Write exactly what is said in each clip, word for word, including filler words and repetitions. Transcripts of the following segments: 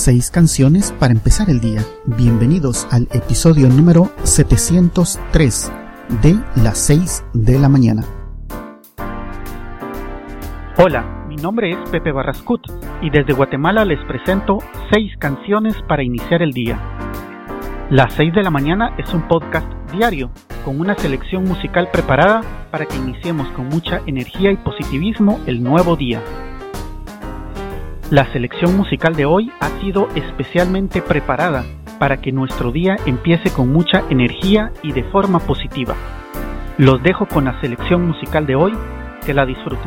Seis canciones para empezar el día. Bienvenidos al episodio número setecientos tres de las seis de la mañana. Hola, mi nombre es Pepe Barrascut y desde Guatemala les presento seis canciones para iniciar el día. Las seis de la mañana es un podcast diario con una selección musical preparada para que iniciemos con mucha energía y positivismo el nuevo día. La selección musical de hoy ha sido especialmente preparada para que nuestro día empiece con mucha energía y de forma positiva. Los dejo con la selección musical de hoy, que la disfruten.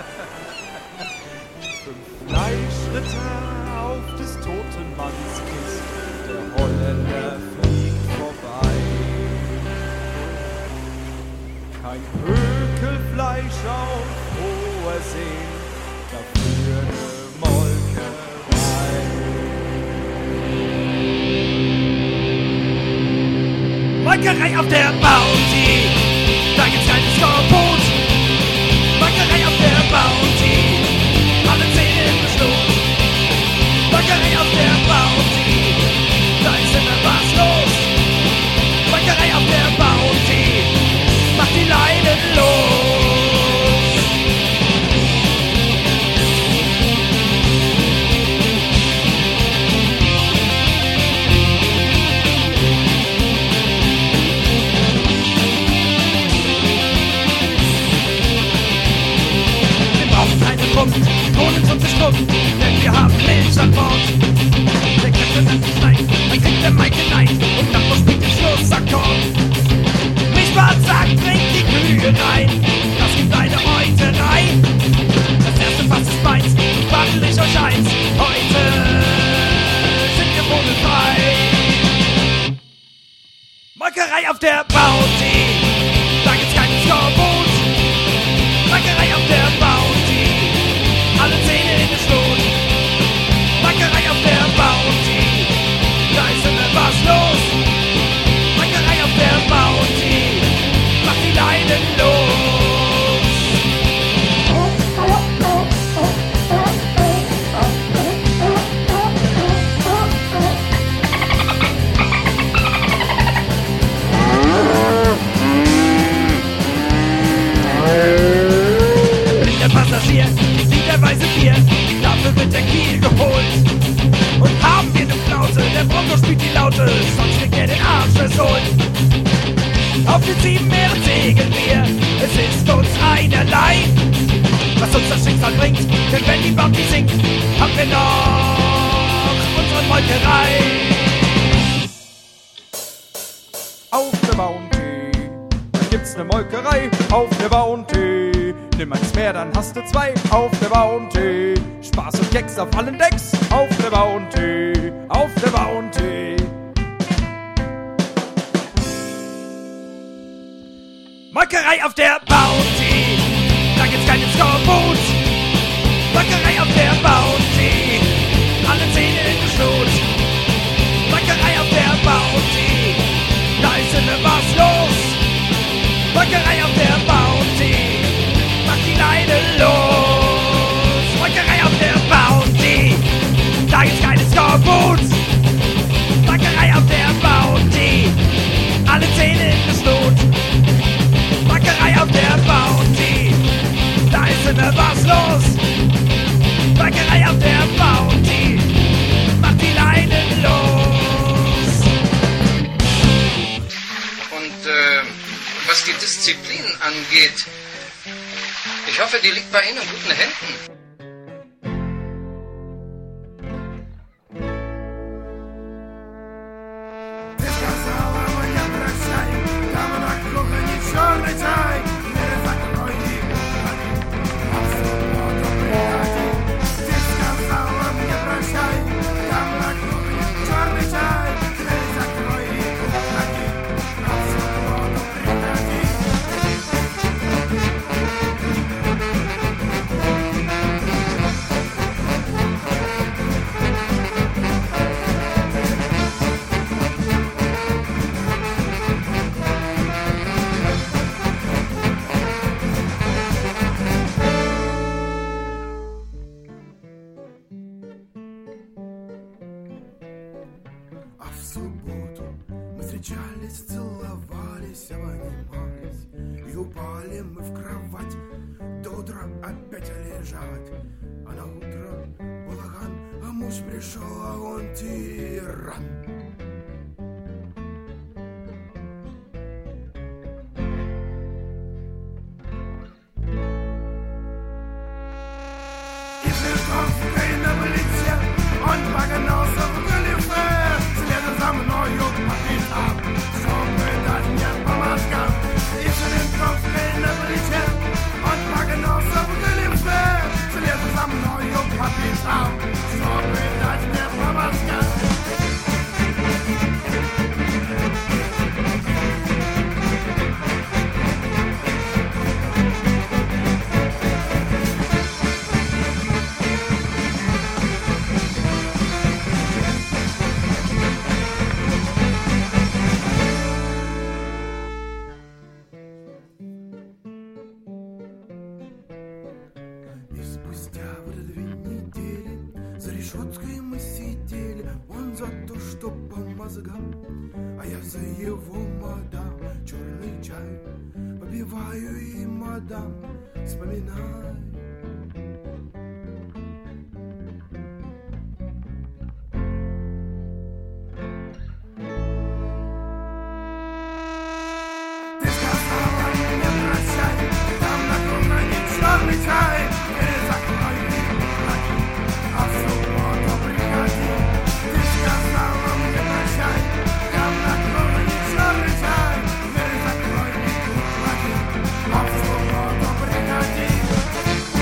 Fünf Fleischritter auf des toten Manns Kist, der Holländer fliegt vorbei. Kein Pökelfleisch auf hoher See, dafür ne Molkerei. Molkerei auf der Bounty, da gibt's kein Skorbot. Molkerei auf der Bounty, alle Zähne in der Schnur. Molkerei auf der Bounty, da ist immer was los. Molkerei auf der Bounty, macht die Leinen los. Ohne fünfzig Stunden, denn wir haben Milch an Bord. Der Captain hat geschneit, dann kriegt der Mike hinein und dann muss spielt den Schlussakkord. Milchbart sagt, bringt die Kühe rein, das gibt eine Meuterei. Das erste Fass ist meins, wandel ich euch eins, heute sind wir vogelfrei. Molkerei auf der Bounty, da gibt's keinen Skorbot. Molkerei auf der Bounty, alle Zähne in den Schlot. Molkerei auf der Bounty, da ist immer was los. Molkerei auf der Bounty, macht die Leinen los. Der Passagier literweise Bier, dafür wird der Kiel geholt. Und haben wir ne Flaute, der Bronco spielt die Laute, sonst kriegt er den Arsch versohlt. Auf den sieben Meeren segeln wir, es ist uns einerlei, was uns das Schicksal bringt, denn wenn die Bounty sinkt, haben wir noch unsere Molkerei. Auf der Bounty, da gibt's ne Molkerei, auf der Bounty. Nimm eins mehr, dann hast du zwei auf der Bounty. Spaß und Gags auf allen Decks auf der Bounty, auf der Bounty. Molkerei auf der Bounty, da gibt's keinen Skorbot. Molkerei auf der Bounty, alle Zähne in den Schnut. Molkerei auf der Bounty, da ist immer was los. Molkerei auf der Bounty, macht die Leine los. Molkerei auf der Bounty, da gibt's keine Skorbot. Molkerei auf der Bounty, alle Zähne in der Schnut. Molkerei auf der Bounty, da ist immer was los. Molkerei auf der Bounty, macht die Leine los. Und äh, was die Disziplin angeht, ich hoffe, die liegt bei Ihnen in guten Händen. Ist in den Kopf in der Polizei und packen aus auf den Güllifer. решеткой мы сидели, он за то, что по мозгам, а я за его мадам. Черный чай попиваю и мадам вспоминай. Ты сказала мне прощай, там на кухне черный чай. Не закрой окна, а в субботу приходи. Ты сказала мне прощай, там на кухне черный чай. Не закрой окна, а в субботу приходи.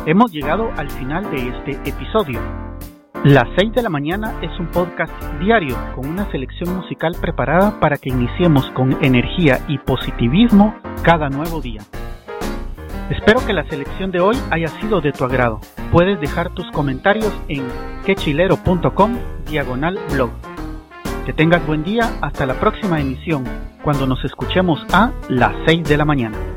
Hemos llegado al final de este episodio. Las seis de la mañana es un podcast diario con una selección musical preparada para que iniciemos con energía y positivismo cada nuevo día. Espero que la selección de hoy haya sido de tu agrado. Puedes dejar tus comentarios en quechilero.com diagonal blog. Que tengas buen día hasta la próxima emisión, cuando nos escuchemos a las seis de la mañana.